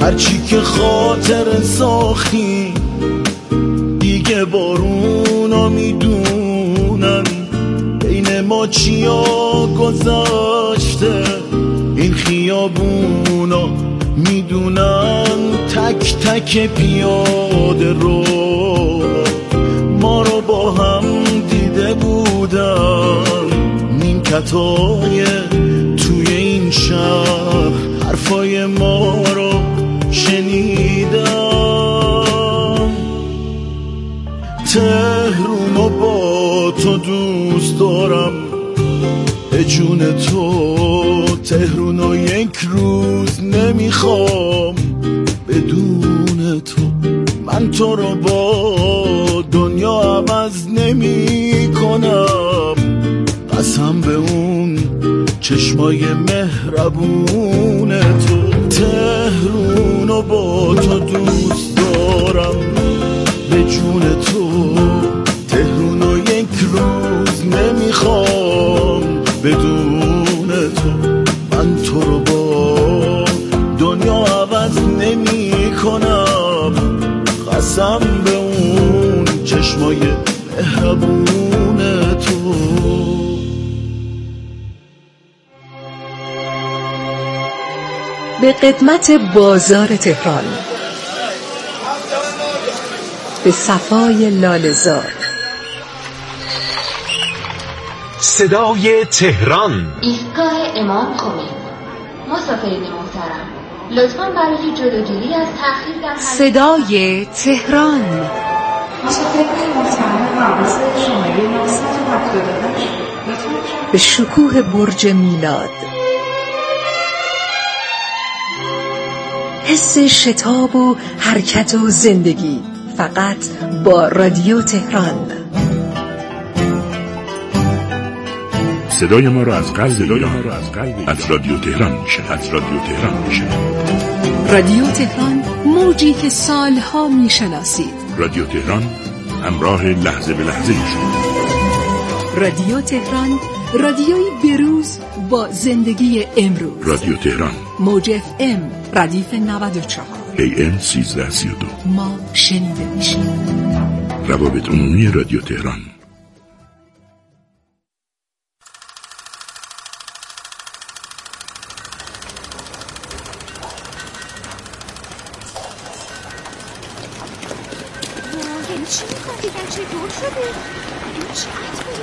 هرچی که خاطر ساختی دیگه بارونا میدونن بین ما چیا گذاشته، این خیابونا میدونن تک تک پیاده رو ما رو با هم دیده بودن، نیمکتای توی این شهر حرفای ما رو شنیدم. تهرونو با تو دوست دارم به جون تو، تهرونو یک روز نمیخوام بدون تو. من تو رو با دنیا عوض نمی کنم، قسم به اون چشمای مهربون تو. تهرونو با تو دوست دارم به جون تو، تهرونو یک روز نمیخوام بدون تو. من تو رو با دنیا عوض نمی کنم، قسم به اون چشمای مهربون تو. به قدمت بازار تهران، به صفای لاله‌زار، صدای تهران، ایستگاه امام خمینی. مسافرین محترم، لطفاً برای جلوگیری از تأخیر در صدای تهران. مسافرین محترم، حواس شماره 978 به شکوه برج میلاد، حس شتاب و حرکت و زندگی، فقط با رادیو تهران. صدای ما را از قلب ایران از رادیو تهران میشه. رادیو تهران، موجی که سالها میشناسید. رادیو تهران، همراه لحظه به لحظه شما. رادیو تهران، رادیوی بروز با زندگی امروز. رادیو تهران، موج FM ردیف 94 AM 1332. ما شنیده میشیم. روابط عمومی رادیو تهران. چی میخواد دیگر چطور شده؟ این چه عطبه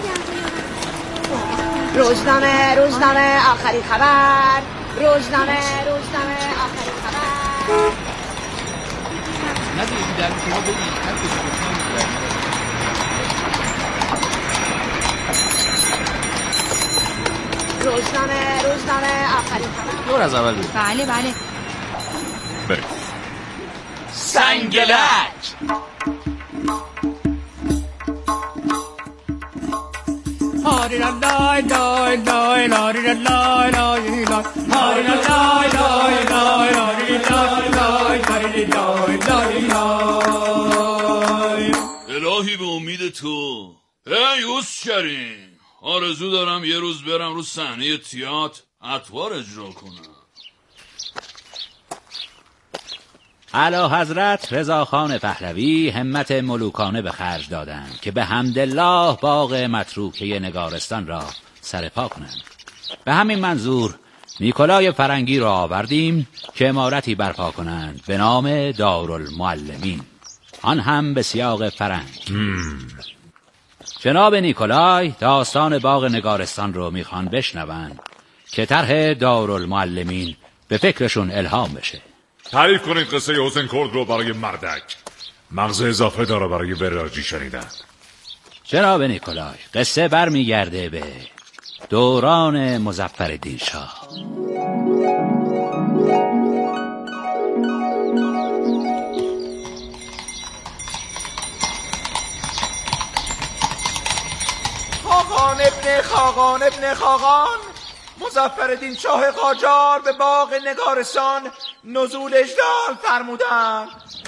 روزنامه آخرین خبر. روزنامه آخرین خبر. ندیدی در شما بگید هر کسی روزنامه آخرین خبر. دور از اول بگید. بله برید. سنگلک. الهی به امید تو. ای یوسکریم، آرزو دارم یه روز برم رو صحنه تئاتر اطوار اجرا کنم. اعلیحضرت رضاخان پهلوی همت ملوکانه به خرج دادند که به حمدالله باغ متروکه نگارستان را سرپا کنند. به همین منظور نیکولای فرنگی را آوردیم که عمارتی برپا کنند به نام دارالمعلمین، آن هم به سیاق فرنگ. جناب نیکولای داستان باغ نگارستان رو میخوان بشنوند که طرح دارالمعلمین به فکرشون الهام بشه. تعریف کنید قصه حسین کرد رو برای مردک. مغز اضافه داره برای وراجی شنیدن. جناب نیکولای، قصه برمیگرده به دوران مظفرالدین شاه. خاقان ابن خاقان مظفرالدین شاه قاجار به باغ نگارستان نزول اجلال فرمودند.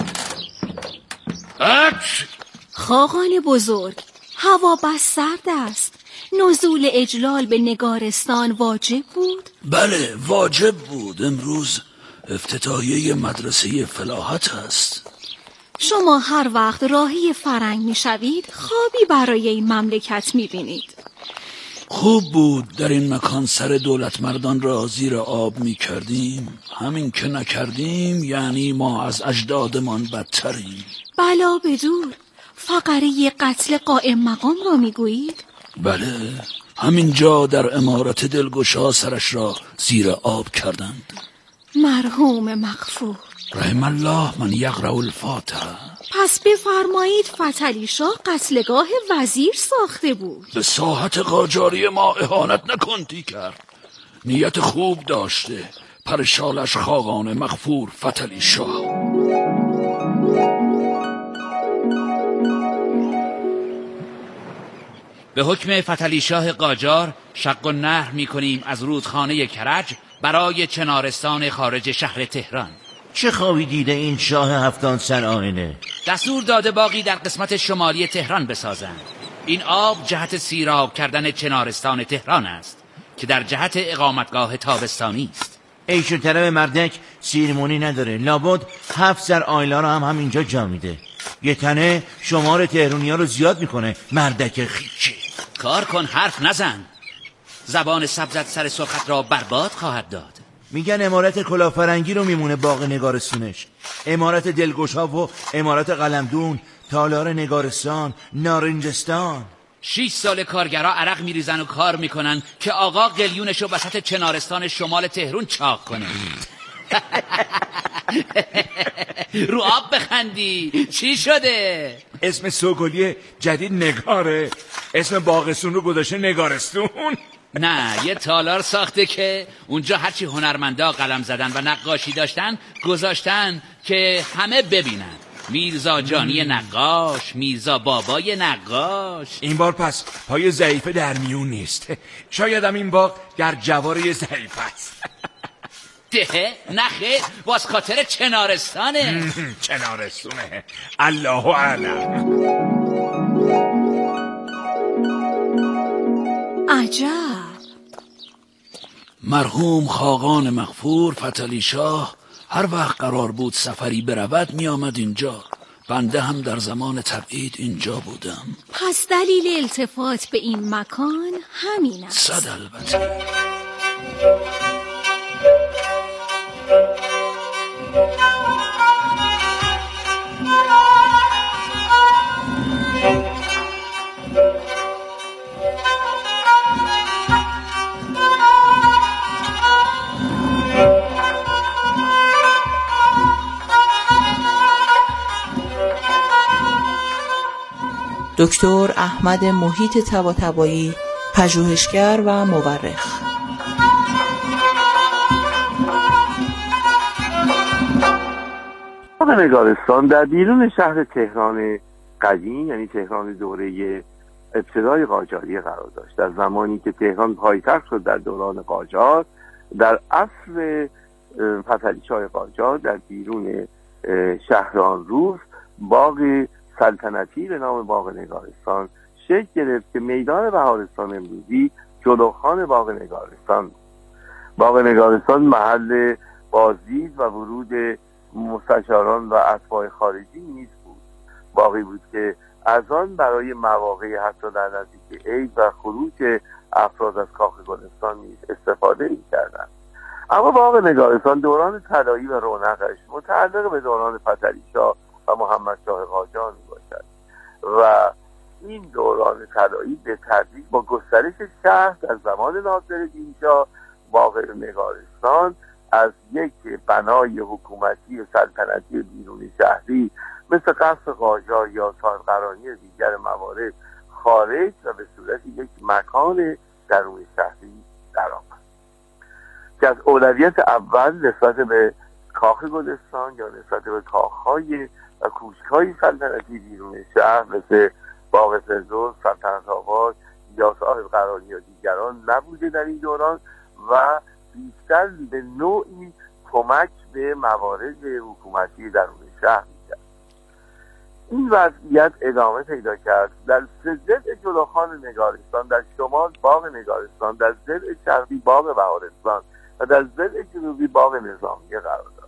خاقان بزرگ، هوا بس سرد است. نزول اجلال به نگارستان واجب بود؟ بله واجب بود. امروز افتتاحیه مدرسه فلاحت است. شما هر وقت راهی فرنگ میشوید خوابی برای این مملکت میبینید. خوب بود در این مکان سر دولت مردان را زیر آب میکردیم. همین که نکردیم یعنی ما از اجدادمان بدتریم. بلا بدور، فقره قتل قائم مقام را میگویید؟ بله، همینجا در امارت دلگشا سرش را زیر آب کردند. مرحوم مغفور رحم الله من یقرأ الفاتحه. پس بفرمایید فتحعلی شاه قتلگاه وزیر ساخته بود. به ساحت قاجاری ما اهانت نکن دیگر. نیت خوب داشته. پرشالش خاقان مغفور فتحعلی شاه. به حکم فتحعلی شاه قاجار شق و نهر می‌کنیم از رودخانه کرج برای چنارستان خارج شهر تهران. چه خوابی دیده این شاه هفتان سر آینه؟ دستور داده باغی در قسمت شمالی تهران بسازند. این آب جهت سیراب کردن چنارستان تهران است که در جهت اقامتگاه تابستانی است. عیش و طرب مردک سیرمونی نداره. لابد 7 سر آیلا رو هم همینجا جا میده. یه تنه شمار تهرونی ها رو زیاد میکنه. مردک خیچه. کار کن، حرف نزن. زبان سبزت سر سرخت را برباد خواهد داد. میگن امارت کلافرنگی رو میمونه باغ نگارستونش. امارت دلگشا و امارت قلمدون، تالار نگارستان، نارنجستان. 6 سال کارگرها عرق میریزن و کار میکنن که آقا قلیونشو وسط چنارستان شمال تهرون چاق کنه. رو آب بخندی. چی شده؟ اسم سوگلی جدید نگاره. اسم باغستون رو گذاشته نگارستون. نه، یه تالار ساخته که اونجا هرچی هنرمندا قلم زدن و نقاشی داشتن گذاشتن که همه ببینن. میرزا جانی نقاش، میرزا بابای نقاش. این بار پس پای ضعیف در میون نیست. شاید هم این باغ در جواره ضعیف است. ده نخه باز خاطر چنارستانه. چنارستونه. الله اعلم. عجب. مرحوم خاقان مغفور فتحعلی شاه هر وقت قرار بود سفری برود می آمد اینجا. بنده هم در زمان تبعید اینجا بودم. پس دلیل التفات به این مکان همین است. صد البته. دکتر احمد محیط طباطبایی، پژوهشگر و مورخ. باغ نگارستان در بیرون شهر تهران قدیم، یعنی تهران دوره ابتدای قاجاری قرار داشت. در زمانی که تهران پایتخت شد در دوران قاجار، در عصر فتحعلی شاه قاجار در بیرون شهرانروز باغ سلطنتی به نام باغ نگارستان شکل گرفت که میدان بهارستان امروزی جلوخان باغ نگارستان. باغ نگارستان محل بازدید و ورود مستشاران و اتباع خارجی نیز بود. باغی بود که از آن برای مواقع حتی در نزدیک عید و خروج افراد از کاخ گلستان نیز استفاده می‌کردند. اما باغ نگارستان دوران طلایی و رونقش متعلق به دوران فتحعلی شاه و محمد شاه قاجار میباشد و این دوران طلایی به تدریج با گسترش شهر در زمان ناصرالدین شاه باغ نگارستان از یک بنای حکومتی سلطنتی بیرون شهری مثل قصر قاجار یا صاحبقرانی دیگر موارد خارج و به صورت یک مکان درون شهری درآمد که از اولویت اول نسبت به کاخ گلستان یا نسبت به کاخهای و کوشک‌های سلطنتی بیرون شهر مثل باغ فردوس، سلطنت آباد یا صاحبقرانی یا دیگران نبوده در این دوران و بیشتر به نوعی کمک به موارد حکومتی درون شهر می‌کرد. این وضعیت ادامه پیدا کرد. در ضلع جلوخان نگارستان در شمال باغ نگارستان، در ضلع شرقی باغ بهارستان و در ضلع جنوبی باغ نظامیه قرار داشت.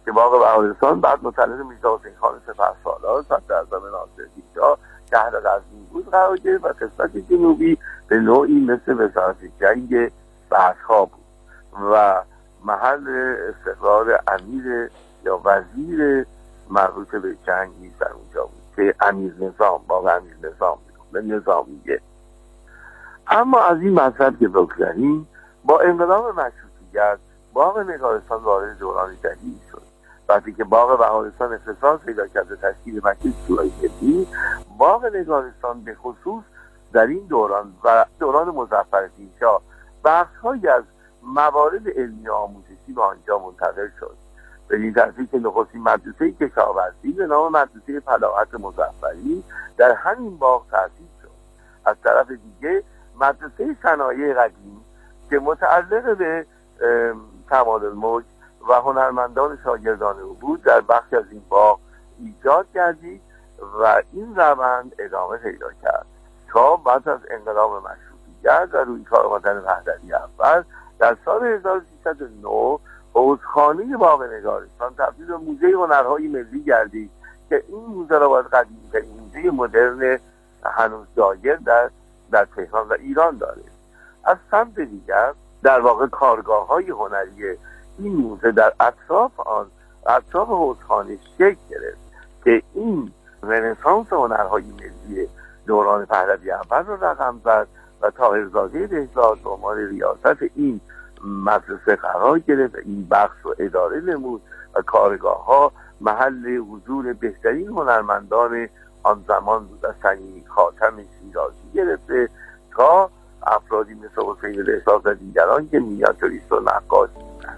که باغ بهارستان بعد متولد میرزا حسین خان سپهسالار صدراعظم ناصرالدین شاه شهر غزنین بود قرار گرفت و قسمت جنوبی به نوعی مثل وزارت جنگ بعدها بود و محل استقرار امیر یا وزیر مربوط به جنگ نیز در اونجا بود که امیر نظام باغ امیر نظام به نظامیه. اما از این مطلب که بگذریم، با انقلاب مشروطیت باغ نگارستان وارد دوران جدید شد. وقتی که باغ بهارستان اختصاص پیدا کرد به تشکیل مجلس شورای ملی، باغ نگارستان به خصوص در این دوران و دوران مظفرالدین شاه بخش‌هایی از موارد علمی و آموزشی به آنجا منتقل شد. به این ترتیب که نخستین مدرسه کشاورزی به نام مدرسه فلاحت مظفری در همین باغ تأسیس شد. از طرف دیگه مدرسه صنایع قدیم که متعلق به تمادالملک و هنرمندان شاگردان او بود در بخش از این باغ ایجاد گردید و این روند ادامه پیدا کرد تا بعد از انقلاب مشروطیت و روی کار آمدن پهلوی اول در سال 1309 حوضخانه باغ نگارستان تبدیل به موزه هنرهای ملی گردید که این موزه را باید قدیمی‌ترین موزه مدرن هنوز دایر در تهران و ایران داره. از سمت دیگر در واقع کارگاه‌های هنری این موزه در اطراف حوضخانه شکل گرفت که این رنسانس هنرهای ملی دوران پهلوی اول را رقم زد و طاهرزاده بهزاد به عنوان ریاست این مدرسه قرار گرفت. این بخش رو اداره نمود و کارگاه‌ها محل حضور بهترین هنرمندان آن زمان بود، از سنی خاتم شیرازی گرفته تا افرادی مثل حسین بهزاد و دیگران که مینیاتوریست و نقاش بودند.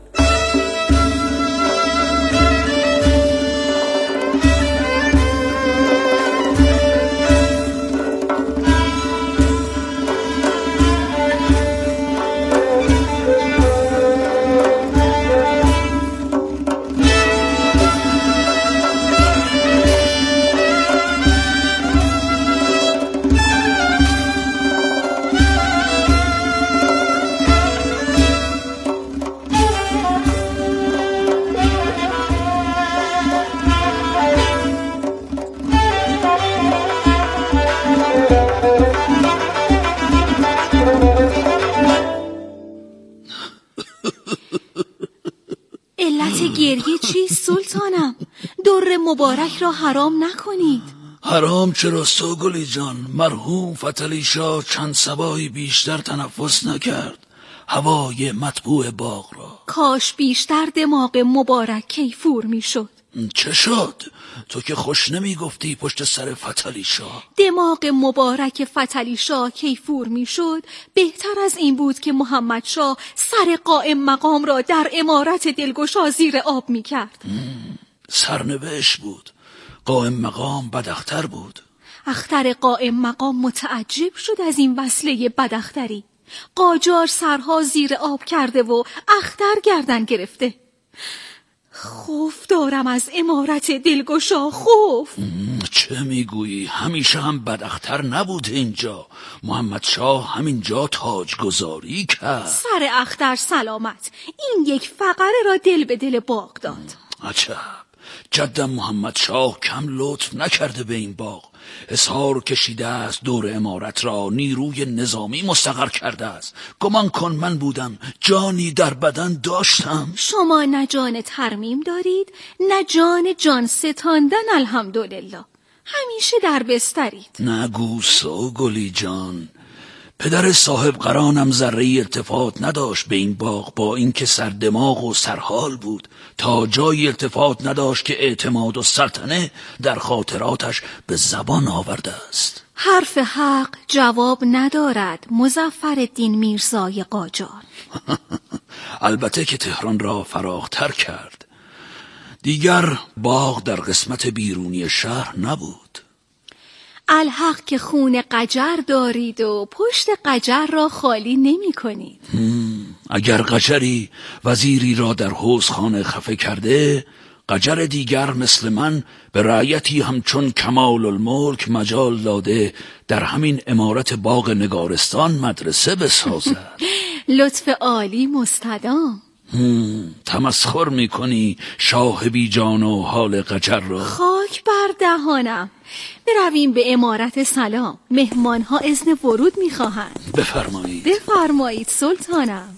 گریه چیست سلطانم؟ در مبارک را حرام نکنید. حرام چرا سوگلی جان؟ مرحوم فتحعلی شاه چند صباحی بیشتر تنفس نکرد هوای مطبوع باغ را. کاش بیشتر دماغ مبارک کیفور میشد. چه شد؟ تو که خوش نمی گفتی پشت سر فتحعلی شاه؟ دماغ مبارک فتحعلی شاه کیفور میشد بهتر از این بود که محمد شاه سر قائم مقام را در امارت دلگشا زیر آب میکرد. سرنوشت بود. قائم مقام بداختر بود. اختر قائم مقام متعجب شد از این وصله بداختری. قاجار سرها زیر آب کرده و اختر گردن گرفته. خوف دارم از امارت دلگشا، خوف. چه میگویی؟ همیشه هم بداختر نبوده اینجا. محمد شاه همینجا تاجگذاری کرد. سر اختر سلامت. این یک فقره را دل به دل باغ داد. عجب. جدم محمد شاه کم لطف نکرده به این باغ. حصار کشیده است، دور امارت را نیروی نظامی مستقر کرده است. گمان کن من بودم جانی در بدن داشتم. شما نه جان ترمیم دارید نه جان ستاندن. الحمدلله همیشه در بسترید. نگو سوگلی جان. پدر صاحب قرانم ذره التفات نداشت به این باغ، با اینکه سردماغ و سرحال بود تا جای التفات نداشت که اعتماد و سلطنه در خاطراتش به زبان آورده است. حرف حق جواب ندارد مظفرالدین میرزای قاجار. البته که تهران را فراختر کرد. دیگر باغ در قسمت بیرونی شهر نبود. الحق که خون قجر دارید و پشت قجر را خالی نمی کنید. اگر قجری وزیری را در حوضخانه خفه کرده، قجر دیگر مثل من به رعیتی همچون کمال الملک مجال داده در همین امارت باغ نگارستان مدرسه بسازد. لطف عالی مستدام. تمسخر میکنی شاه بی جان و حال قجر را. خاک بر دهانم. برویم به امارت سلام. مهمانها اذن ورود میخواهند. بفرمایید. بفرمایید سلطانم.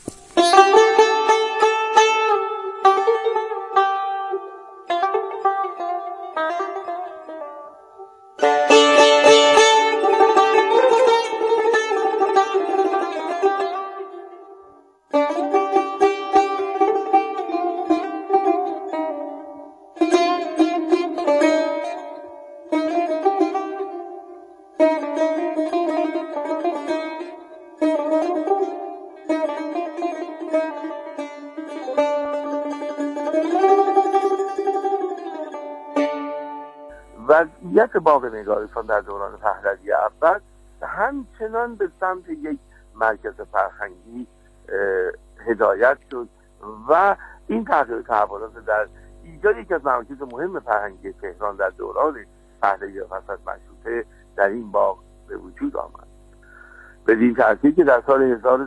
وضعیت باغ نگارستان در دوران پهلوی اول همچنان به سمت یک مرکز فرهنگی هدایت شد و این تغییر تحولات در ایجاد یکی از مراکز مهم فرهنگی تهران در دوران پهلوی و پس از مشروطه در این باغ به وجود آمد. بدین ترتیب که در سال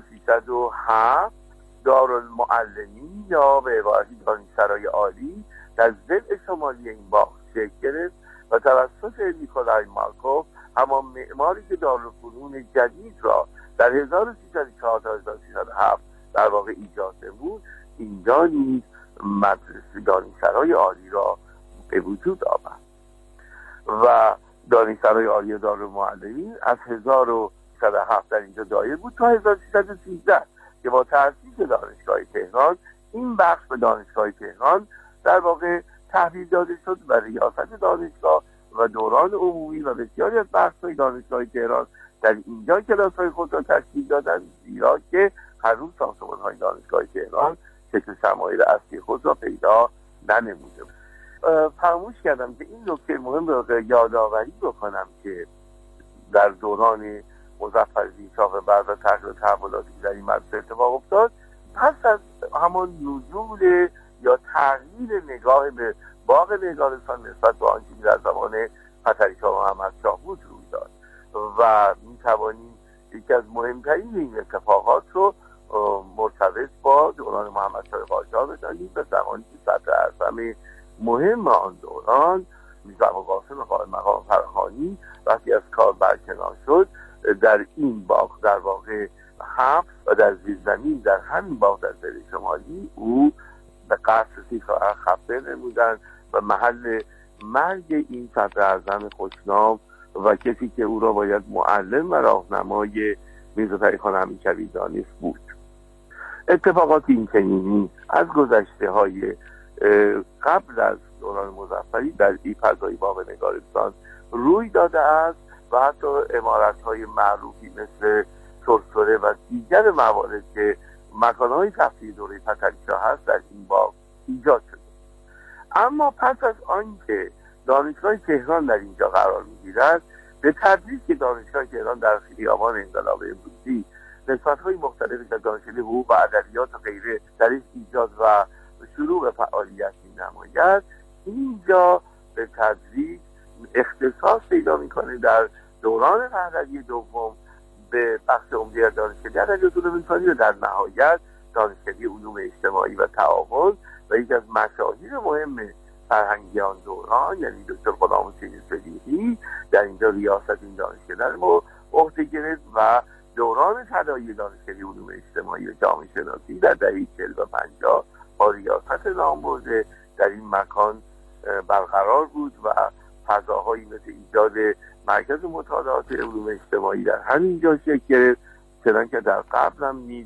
1307 دارالمعلمین یا به عبارتی دانشسرای عالی در ضلع شمالی این باغ شکل گرفت و توسط نیکولای مارکوف همان معماری که دارالفنون جدید را در 1304 تا 1307 در واقع ایجاد نمود، اینجا نیز مدرسه دانشسرای عالی را به وجود آورد و دانشسرای عالی دارالمعلمین از 1307 در اینجا دایر بود تا 1313 که با تأسیس دانشگاه تهران این بخش به دانشگاه تهران در واقع تحویل داده شد و ریاست دانشگاه و دوران عمومی و بسیاری از بخش‌های دانشگاه تهران در اینجا کلاس‌های خود را تشکیل دادند، زیرا که هنوز ساختمان‌های دانشگاه تهران شکل شمایل اصلی خود را پیدا ننموده بود. فراموش کردم که این نکته مهم را یادآوری بکنم که در دوران مظفرالدین شاه بعد از تغییر تحولاتی در این مدرسه اتفاق افتاد، پس از همان نزول یا تغییر نگاه به باغ نگارستان نسبت به آنچه در زمان پسرشاه محمدشاه بود روی داد و می‌توانیم یکی از مهمترین این اتفاقات رو مرتبط با دوران محمدشاه قاجار بدانیم به زمانی که صدر اعظم مهم آن دوران میرزا ابوالقاسم قائم مقام فراهانی وقتی از کار برکنار شد، در این باغ در واقع حبس و در زیرزمین در همین باغ در ضلع شمالی او به قصر سیخ‌آور خفته نمودند و محل مرگ این صدر اعظم خوشنام و کسی که او را باید معلم و راهنمای میرزا تقی‌خان امیرکبیر دانست بود. اتفاقات این چنینی از گذشته‌های قبل از دوران مظفری در این فضای باغ نگارستان روی داده است و حتی عمارت‌های معروفی مثل سرسره و دیگر موارد که مکان‌های تفریحی دوره پسرشاه هست در این باغ ایجاد شده. اما پس از آنکه دانشگاه تهران در اینجا قرار می‌گیرد، به تدریج که دانشگاه تهران در خیابان انقلاب امروزی نسبت‌های مختلفی از دانشکده حقوق و ادبیات و غیره درش ایجاد و شروع به فعالیت می‌نماید، اینجا به تدریج اختصاص پیدا می‌کنه در دوران پهلوی دوم به بخش عمده از دانشکده ادبیات و علوم انسانی و در نهایت دانشکده علوم اجتماعی و تعاون و یکی از مشاهیر مهم فرهنگی آن دوران یعنی دکتر غلامحسین صدیقی در اینجا ریاست این دانشکده رو عهده گرفت و دوران طلایی دانشکده علوم اجتماعی و جامعه شناسی در دهه 40 و 50 با ریاست نامبرده در این مکان برقرار بود و فضاهایی مثل ایجاد مرکز مطالعات علوم اجتماعی در همین جا شکل گرفت، چنانکه در قبل هم نیز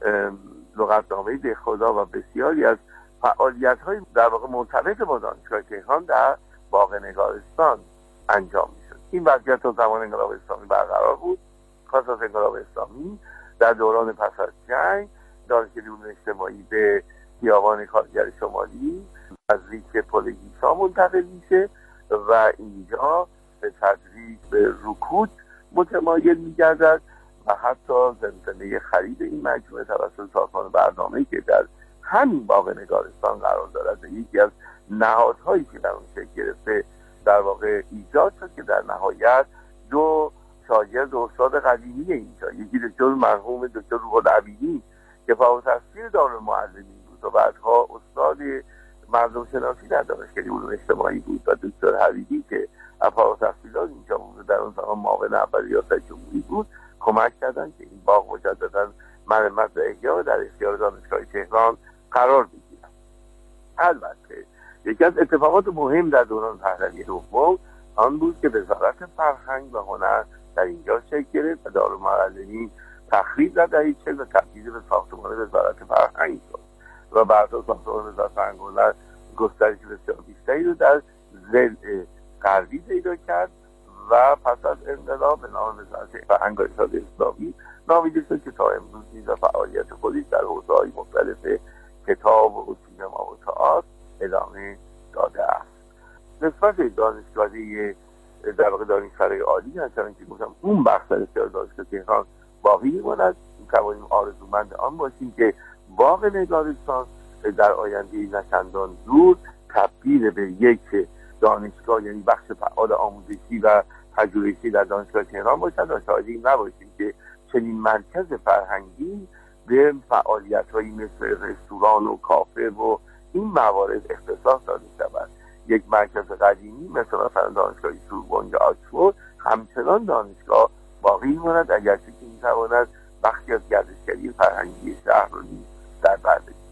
لغتنامه دهخدا و بسیاری از فعالیت‌های در واقع مرتبط با دانشگاه تهران در باغ نگارستان انجام می‌شد. این وضعیت تا زمان انقلاب اسلامی برقرار بود. پس از انقلاب اسلامی در دوران پس از جنگ دانشکده علوم اجتماعی به خیابان کارگر شمالی نزدیک پل گیسا منتقل میشه و اینجا به تدریج به رکود متمایل می‌گردد و حتی زمزمه خرید این مجموعه توسط سازمان برنامه‌ای که در همین باغ نگارستان قرار دارد و یکی از نهادهایی که در اون شکل گرفته در واقع ایجاد شد که در نهایت دو شاگرد استاد قدیمی اینجا، یکی دکتر مرحوم دکتر روح العبیدی که فوق التحصیل دارالمعلمین بود و بعدها استاد مردم شناسی در دانشکده علوم اجتماعی بود و دکتر حبیبی که افاق تحصیلات اینجا بود در اون زمان معاون اول ریاست جمهوری بود کمک کردن که این باغ مجددا مرمت و احیا در اختیار دانشگاه تهران قرار بگیرد. البته یکی از اتفاقات مهم در دوران پهلوی دوم آن بود که وزارت فرهنگ و هنر در اینجا شکل گرفت و دارالمعلمین تخریب در دهه 40 و تبدیل به ساختمان وزارت فرهنگ شد و بعدها ساختمان وزارت فرهنگ و هنر گسترش بسیار بیشتری رو در ضلع غربی پیدا کرد و پس از انقلاب به نام وزارت فرهنگ و ارشاد اسلامی نامیده شد که تا امروز نیز فعالیت خودش در حوزه‌های مختلف کتاب و سینما و تئاتر ادامه داده است. نسبت دانشگاهی در واقع دانشکده عالی همچنان که گفتم اون بخش در اختیار دانشگاه تهران باقی می‌ماند. می‌توانیم آرزومند آن باشیم که باغ نگارستان در آینده نچندان دور تبدیل به یک دانشگاه یعنی بخش فعال آموزشی و پژوهشی در دانشگاه تهران باشد و شاهد این نباشیم که چنین مرکز فرهنگی به فعالیت‌هایی مثل رستوران و کافه و این موارد اختصاص داده شود. یک مرکز قدیمی مثل مثلا دانشگاه سوربن یا آکسفورد همچنان دانشگاه باقی می‌ماند اگرچه که می‌تواند بخشی از گردشگری فرهنگی شهر را نیز در بر بگیرد.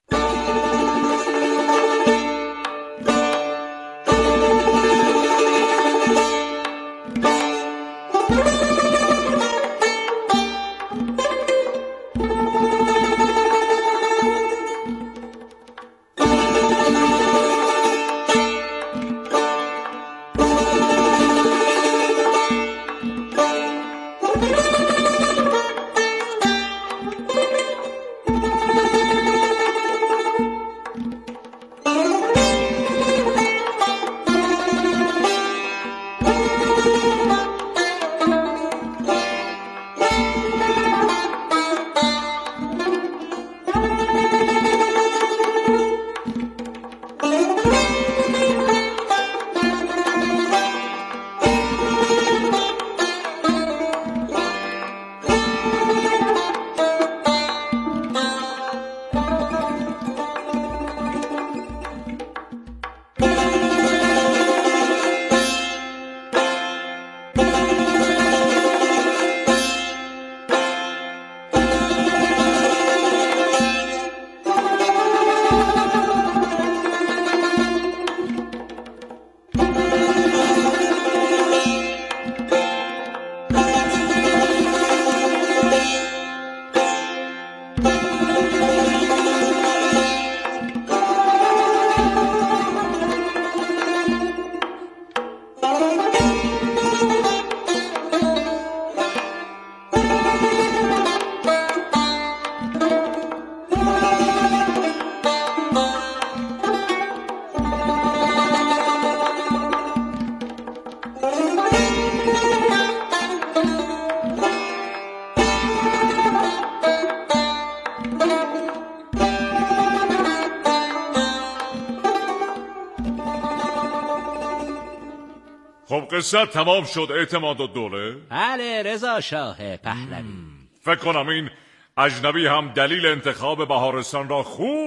قصه تمام شد اعتماد الدوله؟ بله رضا شاه پهلوی. فکر کنم این اجنبی هم دلیل انتخاب بهارستان را خوب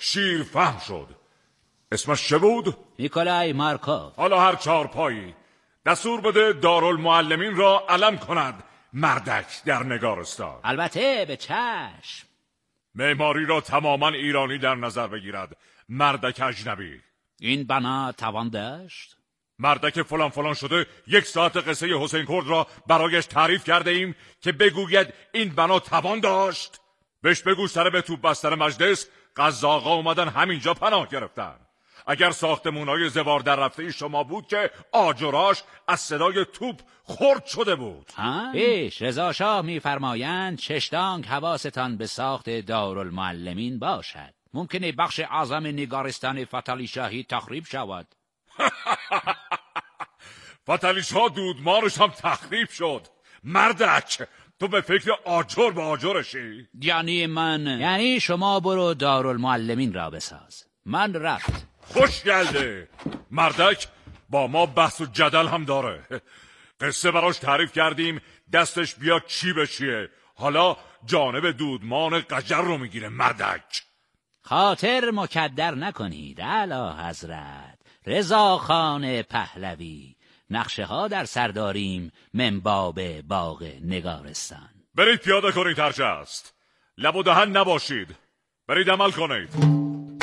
شیرفهم شد. اسمش چه بود؟ نیکولای مارکوف. حالا هر چارپایی دستور بده دارالمعلمین را علم کند مردک در نگارستان. البته به چشم. معماری را تماما ایرانی در نظر بگیرد مردک اجنبی. این بنا توان داشت؟ مردک فلان فلان شده 1 ساعت قصه حسین کرد را برایش تعریف کرده ایم که بگوید این بنا توان داشت. بهش بگو سر به توپ بستر مجلس قزاقا اومدن همینجا پناه گرفتن. اگر ساختمونای زوار در رفته شما بود که آجراش از صدای توپ خرد شده بود. پیش رضا شاه میفرمایند چشتانگ حواستان به ساخت دارالمعلمین باشد. ممکنه بخش اعظم نگارستان فتلی شاهی تخریب شود. فتلی شاه دودمانش هم تخریب شد. مردک تو به فکر آجر به آجرشی؟ یعنی شما برو دارالمعلمین را بساز. من رفت. خوش گلده. مردک با ما بحث و جدل هم داره. قصه براش تعریف کردیم دستش بیا چی به چیه. حالا جانب دودمان قجر رو میگیره مردک. خاطر مکدر نکنید اعلی حضرت. رضاخان پهلوی، نقشه ها در سر داریم من باب باغ نگارستان. برید پیاده کنید هرچه است. لب و دهن نباشید. برید عمل کنید.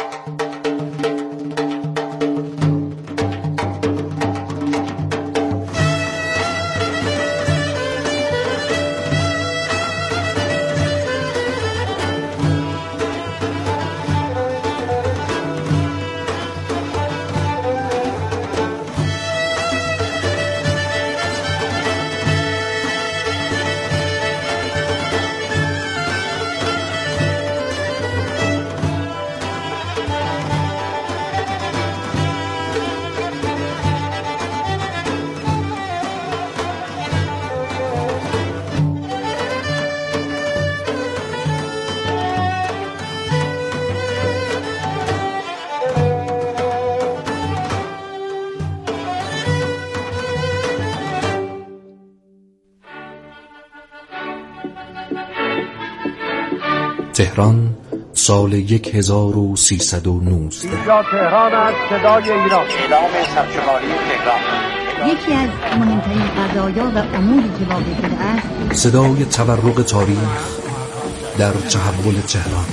تهران سال 1319. اینجا تهران است، صدای ایران. اعلام سرشماری تهران. یکی از مهمترین قضایا و اموری که واقع شده است، صدای تورق تاریخ در تحول تهران.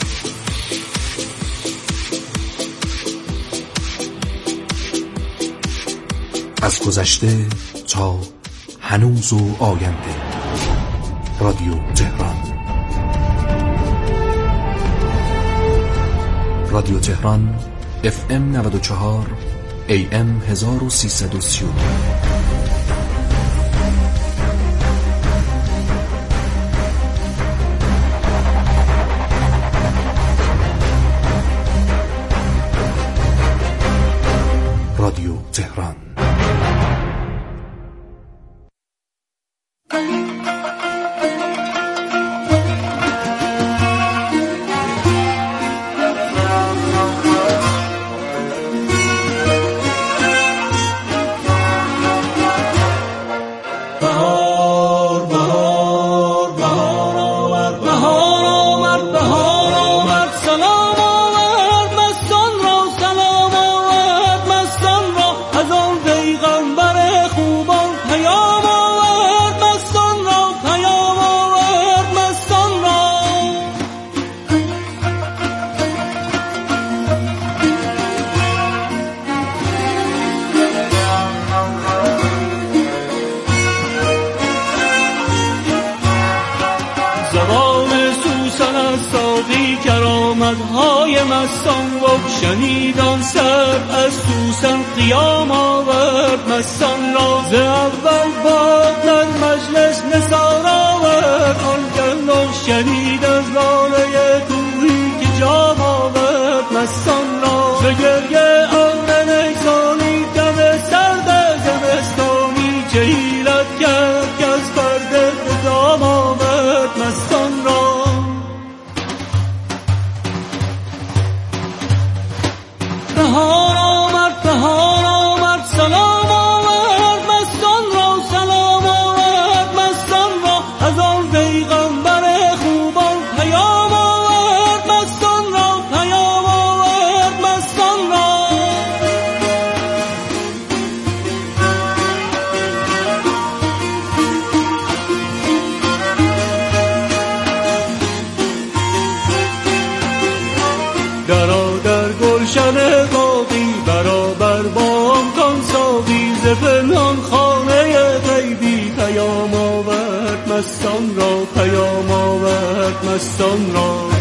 از گذشته تا هنوز و آینده. رادیو تهران. رادیو تهران FM 94 AM 1330. رادیو تهران. شنیدان سر از سوسن قیام آورد مستان را. ز اول باد در مجلس نثار آورد آن گردان. شنید از لاله کوهی که جام آورد مستان را. ز گریه آن نیسانی دم سرد زمستانی چه حیلت کرد که از پرده به دام آورد مستان را. بهار آمد سلام آورد مستان را. سلام آورد مستان را. از آن پیغمبر خوبان پیام آورد مستان را. پیام آورد مستان را. در گلشن باقی برابر بام کن ساقی. ز پنهان خانه غیبی پیام آورد مستان را. پیام آورد مستان را.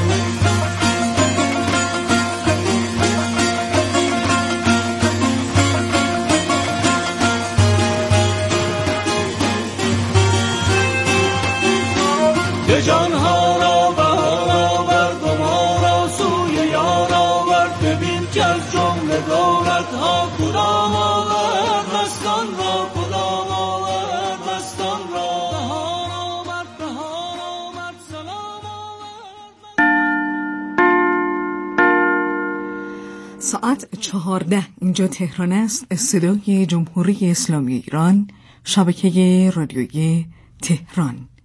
که جانها را بهار آورد و ما را سوی یار آورد. ببین که از جمله دولتها کدام آورد مستان را. کدام آورد مستان را. بهار آمد سلام آورد. ساعت 14 اینجا تهران است. صدای جمهوری اسلامی ایران، شبکه رادیویی تهران.